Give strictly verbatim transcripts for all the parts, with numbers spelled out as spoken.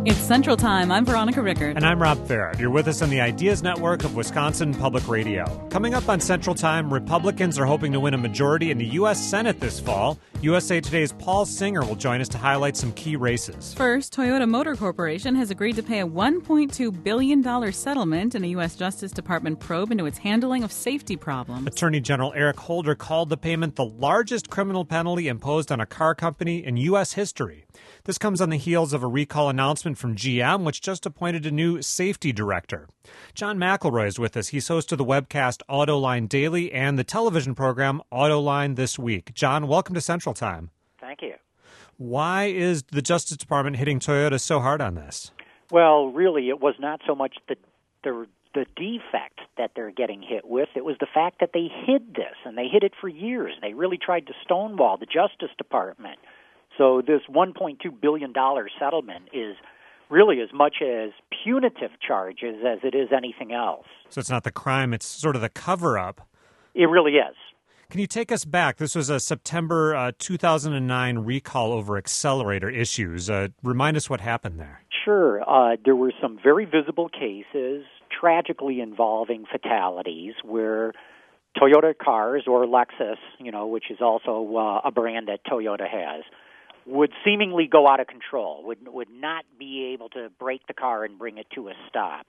It's Central Time. I'm Veronica Rickard. And I'm Rob Farrett. You're with us on the Ideas Network of Wisconsin Public Radio. Coming up on Central Time, Republicans are hoping to win a majority in the U S Senate this fall. U S A Today's Paul Singer will join us to highlight some key races. First, Toyota Motor Corporation has agreed to pay a one point two billion dollars settlement in a U S Justice Department probe into its handling of safety problems. Attorney General Eric Holder called the payment the largest criminal penalty imposed on a car company in U S history. This comes on the heels of a recall announcement from G M, which just appointed a new safety director. John McElroy is with us. He's host of the webcast Autoline Daily and the television program Autoline This Week. John, welcome to Central Time. Thank you. Why is the Justice Department hitting Toyota so hard on this? Well, really, it was not so much the the, the defect that they're getting hit with. It was the fact that they hid this, and they hid it for years. They really tried to stonewall the Justice Department. So this one point two billion dollars settlement is really as much as punitive charges as it is anything else. So it's not the crime, it's sort of the cover-up. It really is. Can you take us back? This was a September uh, two thousand nine recall over accelerator issues. Uh, remind us what happened there. Sure. Uh, there were some very visible cases, tragically involving fatalities, where Toyota cars, or Lexus, you know, which is also uh, a brand that Toyota has, would seemingly go out of control, would would not be able to brake the car and bring it to a stop.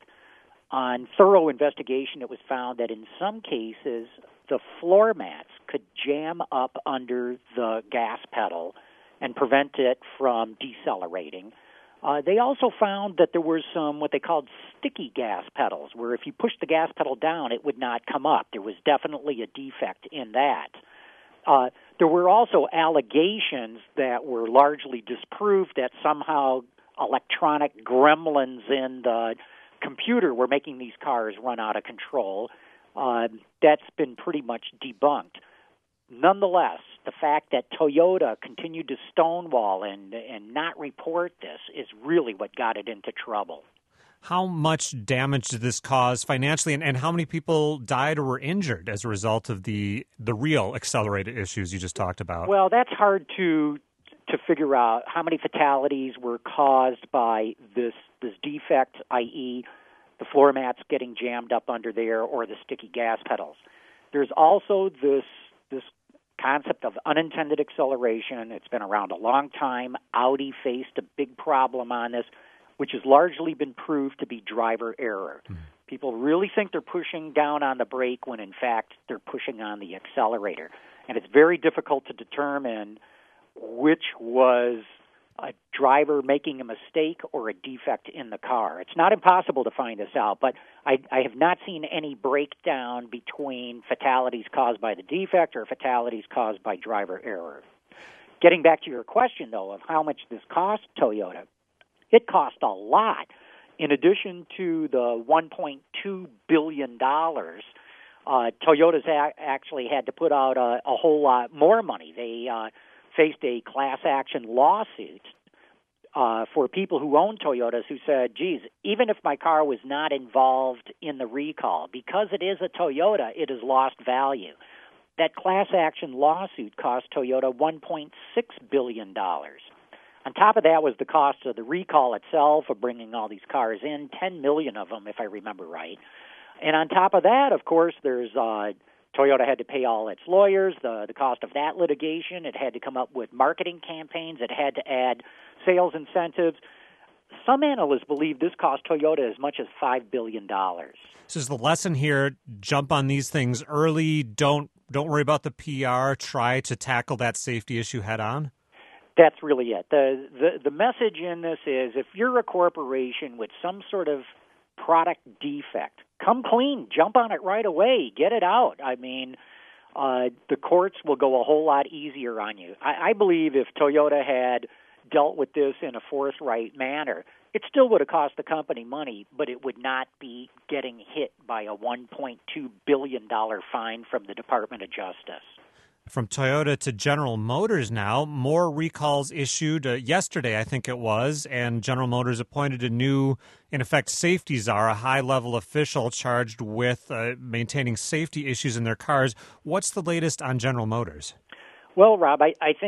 On thorough investigation, it was found that in some cases, the floor mats could jam up under the gas pedal and prevent it from decelerating. Uh, they also found that there were some what they called sticky gas pedals, where if you pushed the gas pedal down, it would not come up. There was definitely a defect in that. Uh, there were also allegations that were largely disproved that somehow electronic gremlins in the computer were making these cars run out of control. Uh, that's been pretty much debunked. Nonetheless, the fact that Toyota continued to stonewall and, and not report this is really what got it into trouble. How much damage did this cause financially, and, and how many people died or were injured as a result of the the real accelerated issues you just talked about? Well, that's hard to to figure out how many fatalities were caused by this this defect, that is the floor mats getting jammed up under there or the sticky gas pedals. There's also this this concept of unintended acceleration. It's been around a long time. Audi faced a big problem on this, which has largely been proved to be driver error. Mm-hmm. People really think they're pushing down on the brake when, in fact, they're pushing on the accelerator. And it's very difficult to determine which was a driver making a mistake or a defect in the car. It's not impossible to find this out, but I, I have not seen any breakdown between fatalities caused by the defect or fatalities caused by driver error. Getting back to your question, though, of how much this cost Toyota, it cost a lot. In addition to the one point two billion dollars, uh, Toyota's a- actually had to put out a, a whole lot more money. They uh, faced a class action lawsuit uh, for people who own Toyotas who said, geez, even if my car was not involved in the recall, because it is a Toyota, it has lost value. That class action lawsuit cost Toyota one point six billion dollars. On top of that was the cost of the recall itself of bringing all these cars in, ten million of them, if I remember right. And on top of that, of course, there's uh, Toyota had to pay all its lawyers, the, the cost of that litigation. It had to come up with marketing campaigns. It had to add sales incentives. Some analysts believe this cost Toyota as much as five billion dollars. So is the lesson here, jump on these things early, don't don't worry about the P R, try to tackle that safety issue head on? That's really it. The, the the message in this is if you're a corporation with some sort of product defect, come clean, jump on it right away, get it out. I mean, uh, the courts will go a whole lot easier on you. I, I believe if Toyota had dealt with this in a forthright manner, it still would have cost the company money, but it would not be getting hit by a one point two billion dollars fine from the Department of Justice. From Toyota to General Motors now, more recalls issued uh, yesterday, I think it was, and General Motors appointed a new, in effect, safety czar, a high-level official charged with uh, maintaining safety issues in their cars. What's the latest on General Motors? Well, Rob, I, I think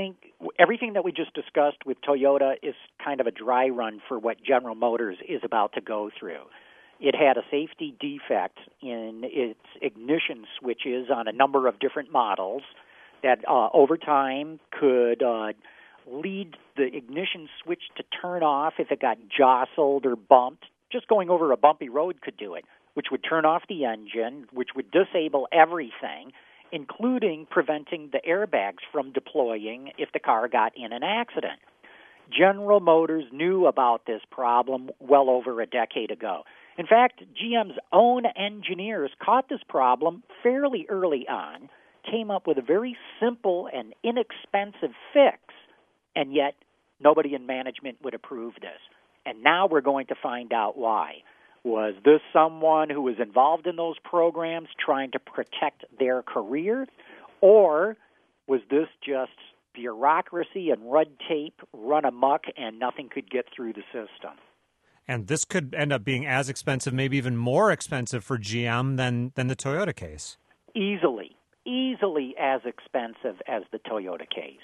everything that we just discussed with Toyota is kind of a dry run for what General Motors is about to go through. It had a safety defect in its ignition switches on a number of different models that uh, over time could uh, lead the ignition switch to turn off if it got jostled or bumped. Just going over a bumpy road could do it, which would turn off the engine, which would disable everything, including preventing the airbags from deploying if the car got in an accident. General Motors knew about this problem well over a decade ago. In fact, G M's own engineers caught this problem fairly early on, came up with a very simple and inexpensive fix, and yet nobody in management would approve this. And now we're going to find out why. Was this someone who was involved in those programs trying to protect their career, or was this just bureaucracy and red tape run amok and nothing could get through the system? And this could end up being as expensive, maybe even more expensive for G M than, than the Toyota case. Easily, easily as expensive as the Toyota case.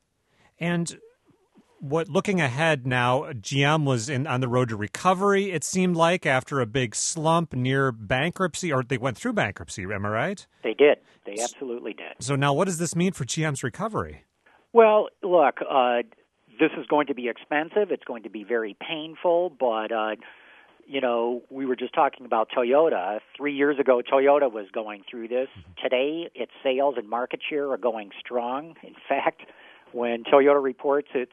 And what looking ahead now, G M was in on the road to recovery, it seemed like, after a big slump near bankruptcy, or they went through bankruptcy, am I right? They did. They absolutely did. So now what does this mean for G M's recovery? Well, look, uh, this is going to be expensive. It's going to be very painful, but, uh, you know, we were just talking about Toyota. Three years ago, Toyota was going through this. Today, its sales and market share are going strong. In fact, when Toyota reports its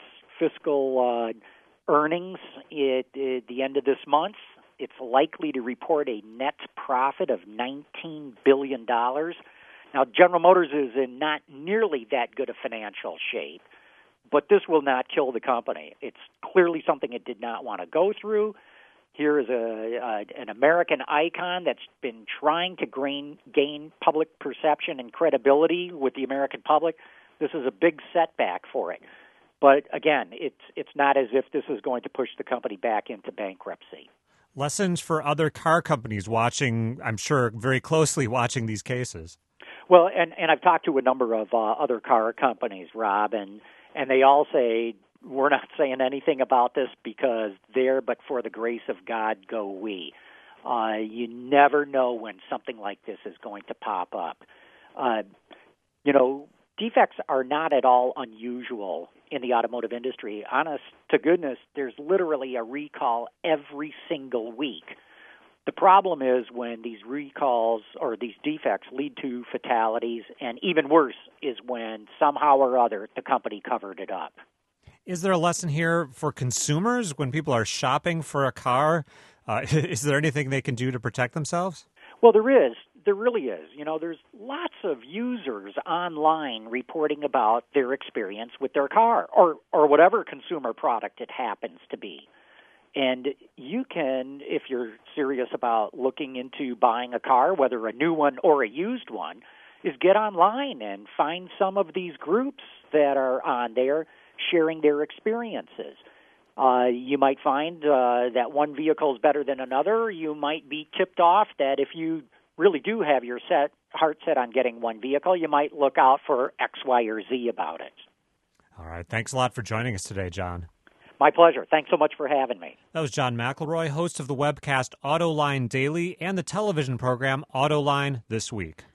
fiscal uh, earnings at, at the end of this month, it's likely to report a net profit of nineteen billion dollars. Now, General Motors is in not nearly that good a financial shape, but this will not kill the company. It's clearly something it did not want to go through. Here is a, a an American icon that's been trying to gain, gain public perception and credibility with the American public. This is a big setback for it. But again, it's it's not as if this is going to push the company back into bankruptcy. Lessons for other car companies watching, I'm sure, very closely watching these cases. Well, and, and I've talked to a number of uh, other car companies, Rob, and, and they all say, we're not saying anything about this because there, but for the grace of God, go we. Uh, you never know when something like this is going to pop up. Uh, you know, defects are not at all unusual in the automotive industry. Honest to goodness, there's literally a recall every single week. The problem is when these recalls or these defects lead to fatalities, and even worse is when somehow or other the company covered it up. Is there a lesson here for consumers when people are shopping for a car? Uh, is there anything they can do to protect themselves? Well, there is. There really is. You know, there's lots of users online reporting about their experience with their car or, or whatever consumer product it happens to be. And you can, if you're serious about looking into buying a car, whether a new one or a used one, is get online and find some of these groups that are on there sharing their experiences. Uh, you might find uh, that one vehicle is better than another. You might be tipped off that if you really do have your set, heart set on getting one vehicle, you might look out for X, Y, or Z about it. All right. Thanks a lot for joining us today, John. My pleasure. Thanks so much for having me. That was John McElroy, host of the webcast AutoLine Daily and the television program AutoLine This Week.